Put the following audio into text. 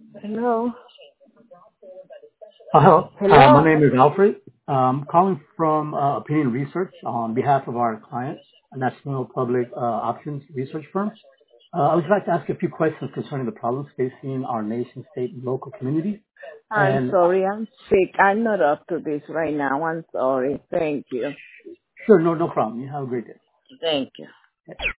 Hello. Hello. My Hello. name is Alfred. Calling from Opinion Research on behalf of our client, a national public options research firm. I would like to ask a few questions concerning the problems facing our nation, state, and local communities. I'm And sorry, I'm sick. I'm not up to this right now. I'm sorry. Thank you. sure, no problem. You have a great day. Thank you.